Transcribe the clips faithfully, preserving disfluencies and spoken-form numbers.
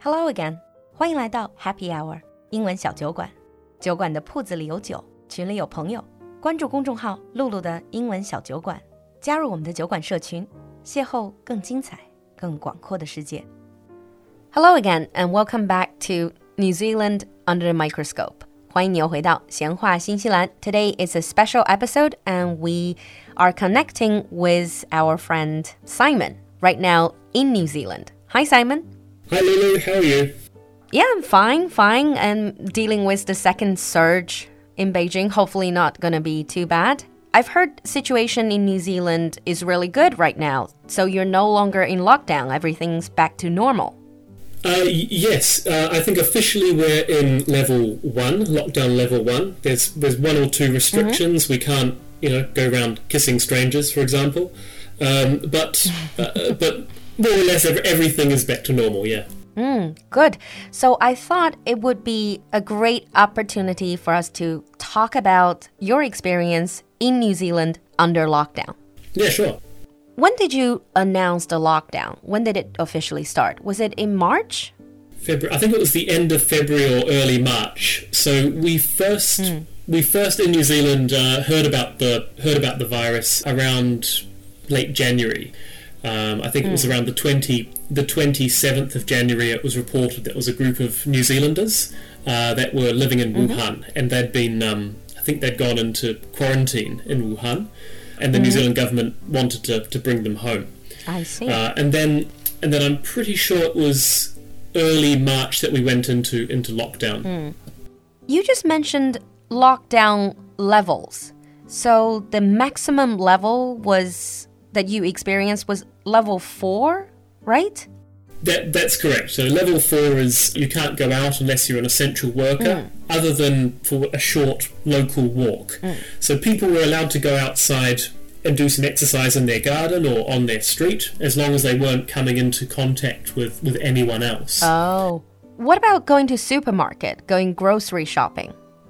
Hello again， 欢迎来到 Happy Hour 英文小酒馆。酒馆的铺子里有酒，群里有朋友。关注公众号“露露的英文小酒馆”，加入我们的酒馆社群，邂逅更精彩、更广阔的世界。Hello again, and welcome back to New Zealand Under the Microscope. 欢迎你又回到闲话新西兰。Today is a special episode, and we are connecting with our friend Simon right now in New Zealand. Hi, Simon. Hi, Lulu. How are you? Yeah, I'm fine, fine. And dealing with the second surge in Beijing, hopefully not going to be too bad. I've heard situation in New Zealand is really good right now. So you're no longer in lockdown. Everything's back to normal. Uh, y- yes, uh, I think officially we're in level one, lockdown level one. There's there's one or two restrictions. Mm-hmm. We can't, you know, go around kissing strangers, for example. Um, but uh, but more or less everything is back to normal, yeah. Mm, good. So I thought it would be a great opportunity for us to talk about your experience in New Zealand under lockdown. Yeah, sure. When did you announce the lockdown? When did it officially start? Was it in March? February. I think it was the end of February or early March. So we first mm. we first in New Zealand uh, heard about the heard about the virus around late January. Um, I think mm. it was around the twenty the twenty-seventh of January. It was reported that it was a group of New Zealanders uh, that were living in mm-hmm. Wuhan, and they'd been um, I think they'd gone into quarantine in Wuhan, and the mm-hmm. New Zealand government wanted to, to bring them home. I see. Uh, and then and then I'm pretty sure it was early March that we went into into lockdown. Mm. You just mentioned lockdown levels. So the maximum level was that you experienced was level four, right? That that's correct. So level four is you can't go out unless you're an essential worker, mm. other than for a short local walk. Mm. So people were allowed to go outside and do some exercise in their garden or on their street, as long as they weren't coming into contact with, with anyone else. Oh. What about going to supermarket, going grocery shopping?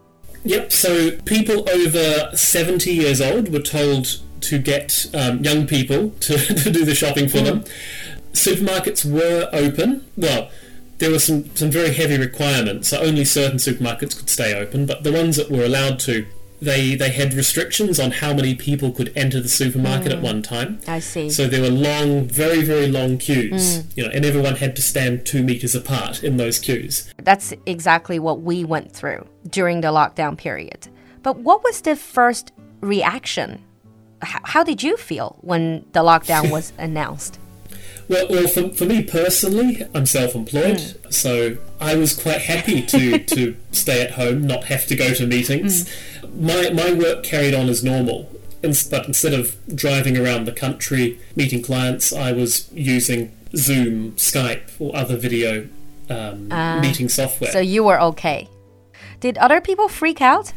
Yep, so people over seventy years old were told to get um, young people to, to do the shopping for mm. them. Supermarkets were open. Well, there were some, some very heavy requirements. So only certain supermarkets could stay open, but the ones that were allowed to, they, they had restrictions on how many people could enter the supermarket mm. at one time. I see. So there were long, very, very long queues, mm. you know, and everyone had to stand two meters apart in those queues. That's exactly what we went through during the lockdown period. But what was the first reaction? How, how did you feel when the lockdown was announced? Well, well for, for me personally, I'm self-employed, mm. so I was quite happy to, to stay at home, not have to go to meetings. Mm. My my work carried on as normal, but instead of driving around the country meeting clients, I was using Zoom, Skype, or other video um, uh, meeting software. So you were okay. Did other people freak out?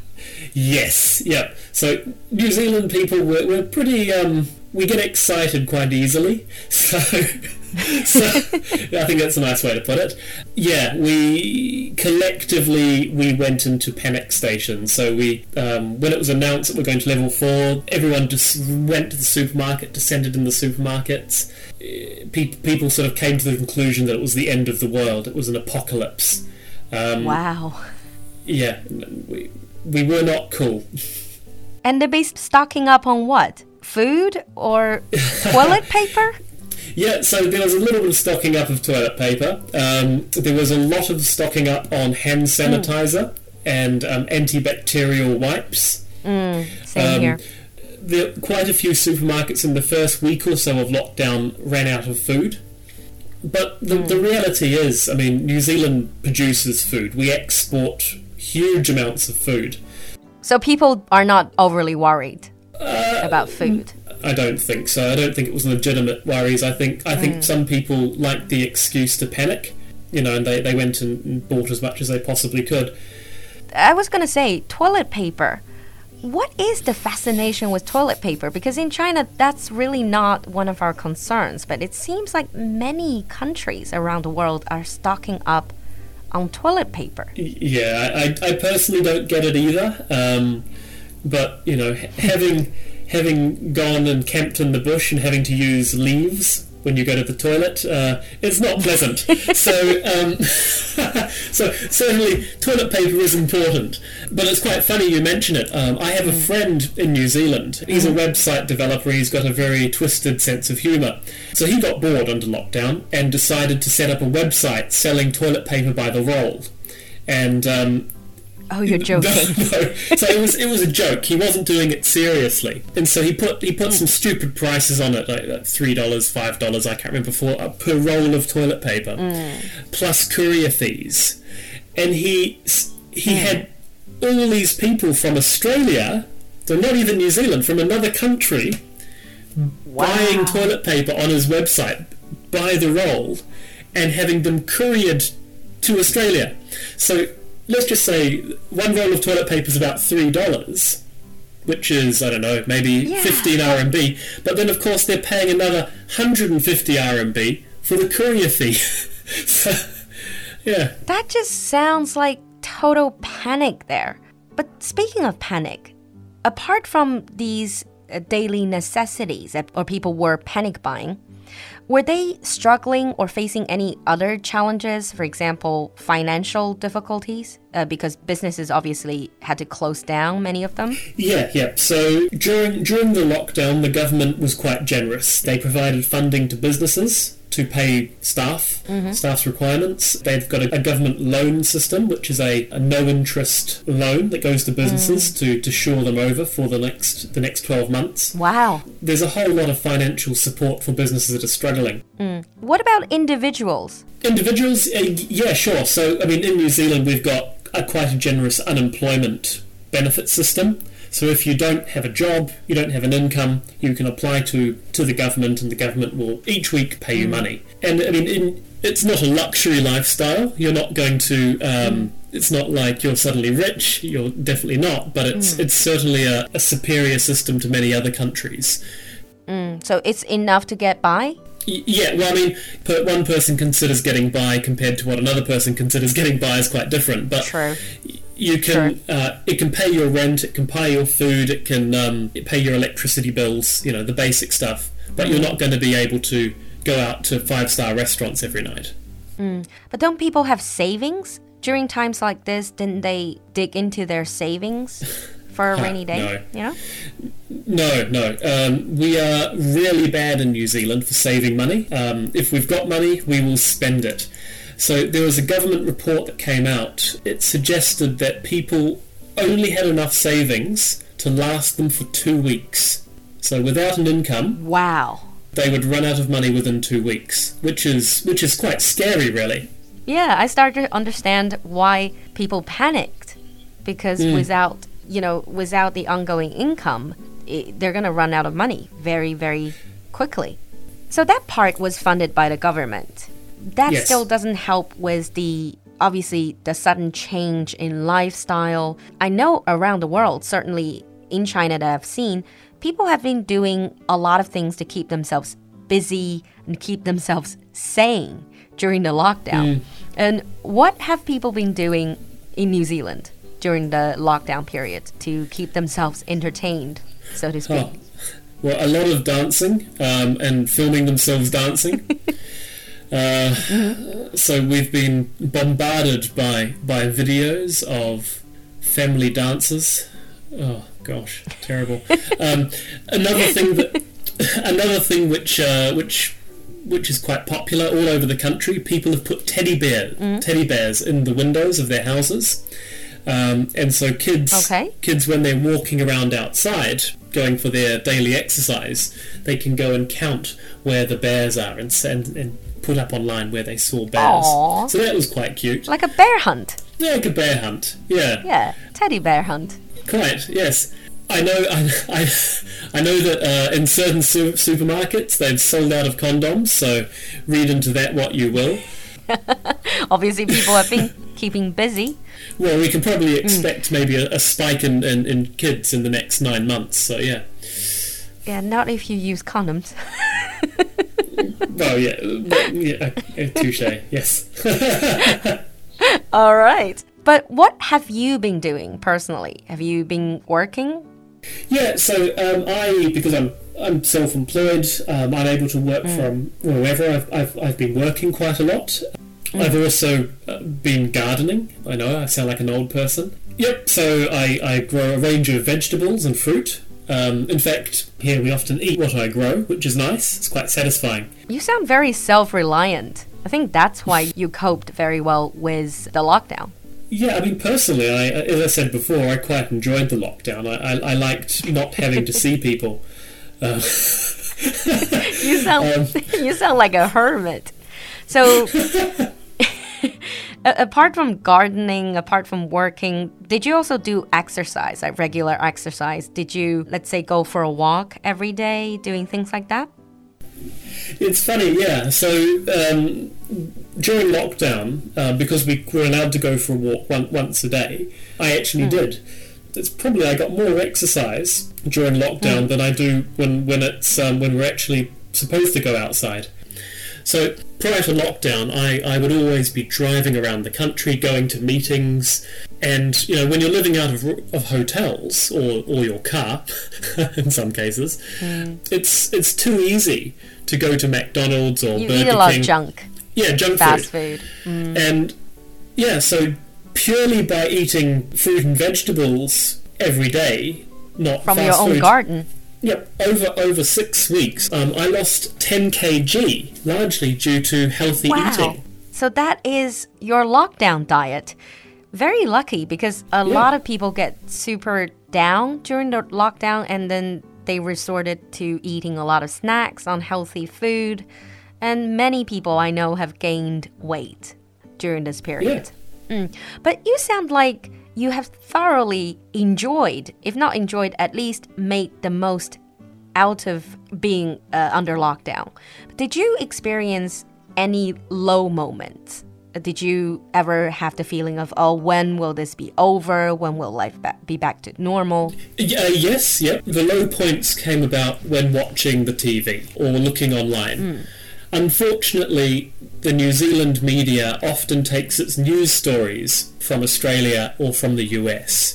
Yes, yeah. So New Zealand people were, were pretty, um, we get excited quite easily. So, so I think that's a nice way to put it. Yeah, we collectively, we went into panic stations. So we, um, when it was announced that we're going to level four, everyone just went to the supermarket, descended in the supermarkets. Pe- people sort of came to the conclusion that it was the end of the world. It was an apocalypse. Um, wow. Yeah, we... We were not cool. And they're based stocking up on what? Food or toilet paper? Yeah, so there was a little bit of stocking up of toilet paper. Um, there was a lot of stocking up on hand sanitizer mm. and um, antibacterial wipes. Mm, same um, here. There, quite a few supermarkets in the first week or so of lockdown ran out of food. But the, mm. the reality is, I mean, New Zealand produces food. We export huge amounts of food. So people are not overly worried uh, about food? I don't think so. I don't think it was legitimate worries. I think I think mm. some people liked the excuse to panic, you know, and they, they went and bought as much as they possibly could. I was going to say, toilet paper. What is the fascination with toilet paper? Because in China, that's really not one of our concerns. But it seems like many countries around the world are stocking up on toilet paper. Yeah, I, I personally don't get it either. Um, but, you know, having having gone and camped in the bush and having to use leaves when you go to the toilet. Uh, it's not pleasant. so, um, so certainly toilet paper is important. But it's quite funny you mention it. Um, I have a friend in New Zealand. He's a website developer. He's got a very twisted sense of humour. So he got bored under lockdown and decided to set up a website selling toilet paper by the roll. And um, oh, you're joking. No, no. So it was it was a joke. He wasn't doing it seriously, and so he put he put mm. some stupid prices on it, like, like three dollars, five dollars. I can't remember for uh, per roll of toilet paper, mm. plus courier fees, and he he mm. had all these people from Australia, so not even New Zealand, from another country, wow. buying toilet paper on his website by the roll, and having them couriered to Australia. So let's just say one roll of toilet paper is about three dollars, which is, I don't know, maybe yeah. fifteen R M B. But then, of course, they're paying another one hundred fifty R M B for the courier fee. So, yeah. That just sounds like total panic there. But speaking of panic, apart from these uh, daily necessities, or people were panic buying, were they struggling or facing any other challenges, for example, financial difficulties? Uh, because businesses obviously had to close down, many of them. Yeah, yeah. So during during the lockdown, the government was quite generous. They provided funding to businesses to pay staff, mm-hmm. staff's requirements. They've got a, a government loan system, which is a, a no-interest loan that goes to businesses mm. to, to shore them over for the next the next twelve months. Wow. There's a whole lot of financial support for businesses that are struggling. Mm. What about individuals? Individuals, uh, yeah, sure. So, I mean, in New Zealand, we've got a quite a generous unemployment benefit system. So if you don't have a job, you don't have an income, you can apply to, to the government, and the government will each week pay you mm. money. And I mean, in, it's not a luxury lifestyle. You're not going to, um, mm. it's not like you're suddenly rich. You're definitely not. But it's, mm. it's certainly a, a superior system to many other countries. Mm. So it's enough to get by? Yeah, well, I mean, one person considers getting by compared to what another person considers getting by is quite different. But True. You can, sure. uh, it can pay your rent, it can pay your food, it can um, pay your electricity bills, you know, the basic stuff. But mm. you're not going to be able to go out to five-star restaurants every night. Mm. But don't people have savings? During times like this, didn't they dig into their savings for a rainy day? No. You know? No, no. Um, we are really bad in New Zealand for saving money. Um, if we've got money, we will spend it. So there was a government report that came out. It suggested that people only had enough savings to last them for two weeks. So without an income, wow, they would run out of money within two weeks, which is which is quite scary, really. Yeah, I started to understand why people panicked, because mm. without, you know, without the ongoing income, it, they're going to run out of money very, very quickly. So that part was funded by the government. That yes. still doesn't help with the, obviously, the sudden change in lifestyle. I know around the world, certainly in China that I've seen, people have been doing a lot of things to keep themselves busy and keep themselves sane during the lockdown. Mm. And what have people been doing in New Zealand during the lockdown period to keep themselves entertained, so to speak? Oh. Well, a lot of dancing um, and filming themselves dancing. Uh, mm-hmm. So we've been bombarded by by videos of family dances. Oh gosh, terrible. um, another thing that another thing which uh, which which is quite popular all over the country. People have put teddy bear mm. teddy bears in the windows of their houses, um, and so kids okay. kids when they're walking around outside, going for their daily exercise, they can go and count where the bears are and and. and put up online where they saw bears. Aww. So that was quite cute. Like a bear hunt. Yeah, like a bear hunt. Yeah. Yeah, teddy bear hunt. Quite, yes. I know I, I, I know that uh, in certain su- supermarkets they've sold out of condoms, so read into that what you will. Obviously people have been keeping busy. Well, we can probably expect mm. maybe a, a spike in, in, in kids in the next nine months, so yeah. Yeah, not if you use condoms. Well, yeah, yeah, touche, yes. All right. But what have you been doing personally? Have you been working Yeah, so um, I, because I'm I'm self-employed, um, I'm able to work mm. from wherever. I've, I've, I've been working quite a lot. Mm. I've also uh, been gardening. I know, I sound like an old person. Yep, so I, I grow a range of vegetables and fruit. Um, in fact, here we often eat what I grow, which is nice. It's quite satisfying. You sound very self-reliant. I think that's why you coped very well with the lockdown. Yeah, I mean, personally, I, as I said before, I quite enjoyed the lockdown. I, I, I liked not having to see people. Uh, you sound um, you sound like a hermit. So, apart from gardening, apart from working, did you also do exercise, like regular exercise? Did you, let's say, go for a walk every day, doing things like that? It's funny, yeah. So um, during lockdown, uh, because we were allowed to go for a walk one, once a day, I actually mm. did. It's probably I got more exercise during lockdown mm. than I do when when it's um, when we're actually supposed to go outside. So prior to lockdown, I, I would always be driving around the country, going to meetings, and you know when you're living out of of hotels or, or your car, in some cases, mm. it's it's too easy to go to McDonald's or you Burger King. You eat a lot of junk. Yeah, junk fast food. food. Mm. And yeah, so purely by eating fruit and vegetables every day, not from fast your own food, garden. Yep, over over six weeks, um, I lost ten kilograms, largely due to healthy wow. eating. So that is your lockdown diet. Very lucky, because a yeah. lot of people get super down during the lockdown, and then they resorted to eating a lot of snacks, unhealthy food, and many people I know have gained weight during this period. Yeah. Mm. But you sound like you have thoroughly enjoyed, if not enjoyed, at least made the most out of being uh, under lockdown. Did you experience any low moments? Did you ever have the feeling of, oh, when will this be over? When will life ba- be back to normal? Uh, yes, yep. The low points came about when watching the T V or looking online. Mm. Unfortunately, the New Zealand media often takes its news stories from Australia or from the U S.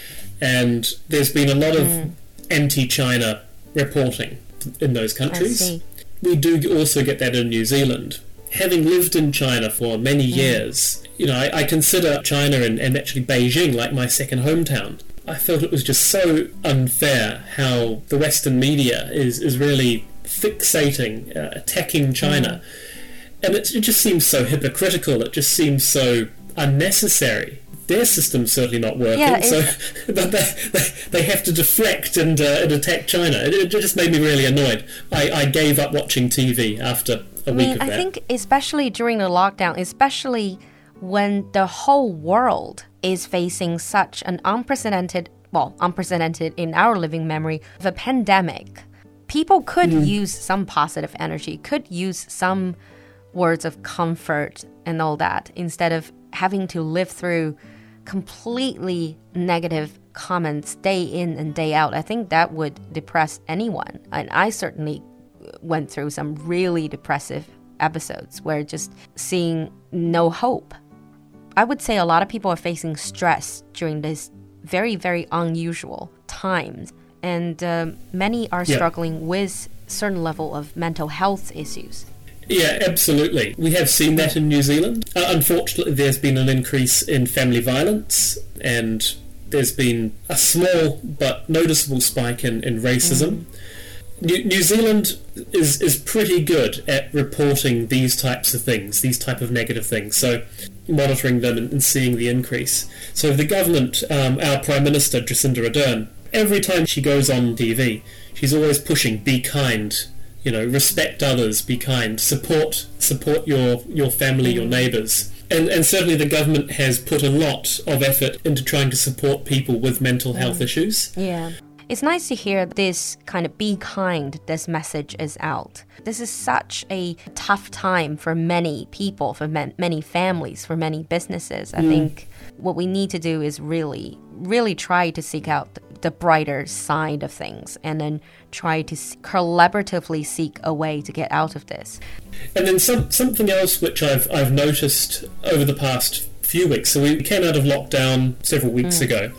And there's been a lot of mm. anti-China reporting in those countries. I see. We do also get that in New Zealand. Having lived in China for many mm. years, you know, I, I consider China and, and actually Beijing like my second hometown. I felt it was just so unfair how the Western media is, is really fixating, uh, attacking China. Mm. And it, it just seems so hypocritical. It just seems so unnecessary. Their system's certainly not working, yeah, so but they, they, they have to deflect and, uh, and attack China. It, it just made me really annoyed. I, I gave up watching T V after a I week mean, of I that. I think especially during the lockdown, especially when the whole world is facing such an unprecedented, well, unprecedented in our living memory, of a pandemic, people could mm. use some positive energy, could use some words of comfort and all that, instead of having to live through completely negative comments day in and day out. I think that would depress anyone. And I certainly went through some really depressive episodes where just seeing no hope. I would say a lot of people are facing stress during this very, very unusual times. And um, many are yeah. struggling with certain level of mental health issues. Yeah, absolutely. We have seen that in New Zealand. Uh, unfortunately, there's been an increase in family violence, and there's been a small but noticeable spike in, in racism. Mm. New, New Zealand is, is pretty good at reporting these types of things, these type of negative things, so monitoring them and, and seeing the increase. So the government, um, our Prime Minister, Jacinda Ardern, every time she goes on T V, she's always pushing, be kind, you know, respect others, be kind, support support your, your family, your neighbours. And, and certainly the government has put a lot of effort into trying to support people with mental health mm. issues. Yeah. It's nice to hear this kind of be kind, this message is out. This is such a tough time for many people, for man, many families, for many businesses. I mm. think what we need to do is really, really try to seek out the brighter side of things, and then try to collaboratively seek a way to get out of this. And then some, something else which I've I've noticed over the past few weeks. So we came out of lockdown several weeks mm. ago,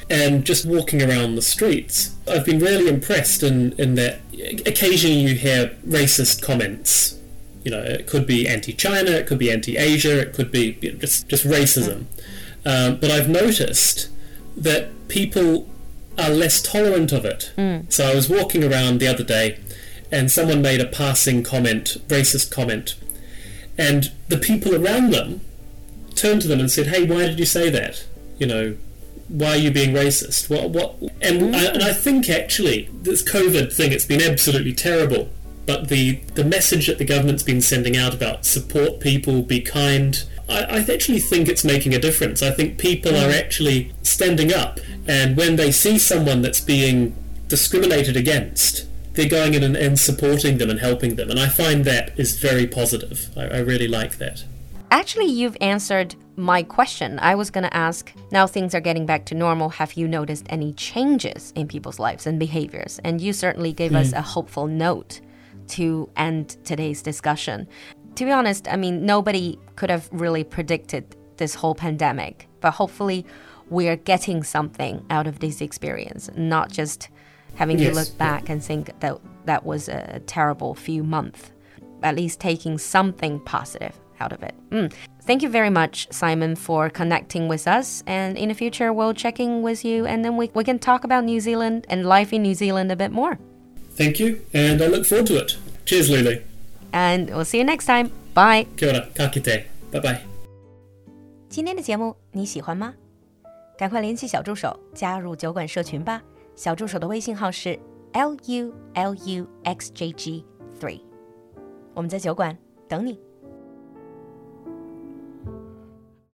And just walking around the streets, I've been really impressed in, in that occasionally you hear racist comments. You know, it could be anti-China, it could be anti-Asia, it could be you know, just, just racism. Um, but I've noticed that people are less tolerant of it. Mm. So I was walking around the other day and someone made a passing comment, racist comment, and the people around them turned to them and said, hey, why did you say that? You know, why are you being racist? What? What? And, mm. I, and I think actually this COVID thing, it's been absolutely terrible. But the, the message that the government's been sending out about support people, be kind, I, I actually think it's making a difference. I think people mm. are actually standing up, and when they see someone that's being discriminated against, they're going in and, and supporting them and helping them. And I find that is very positive. I, I really like that. Actually, you've answered my question. I was going to ask, now things are getting back to normal, have you noticed any changes in people's lives and behaviors? And you certainly gave mm. us a hopeful note to end today's discussion. To be honest, I mean, nobody could have really predicted this whole pandemic, but hopefully we're getting something out of this experience, not just having yes. to look back and think that that was a terrible few months, at least taking something positive out of it. Mm. Thank you very much, Simon, for connecting with us. And in the future, we'll check in with you and then we, we can talk about New Zealand and life in New Zealand a bit more. Thank you, and I look forward to it. Cheers, Lulu. And we'll see you next time. Bye. Kia ora, ka kite. Bye bye. 今天的节目你喜欢吗？赶快联系小助手加入酒馆社群吧。小助手的微信号是 L U L U X J G three。我们在酒馆等你。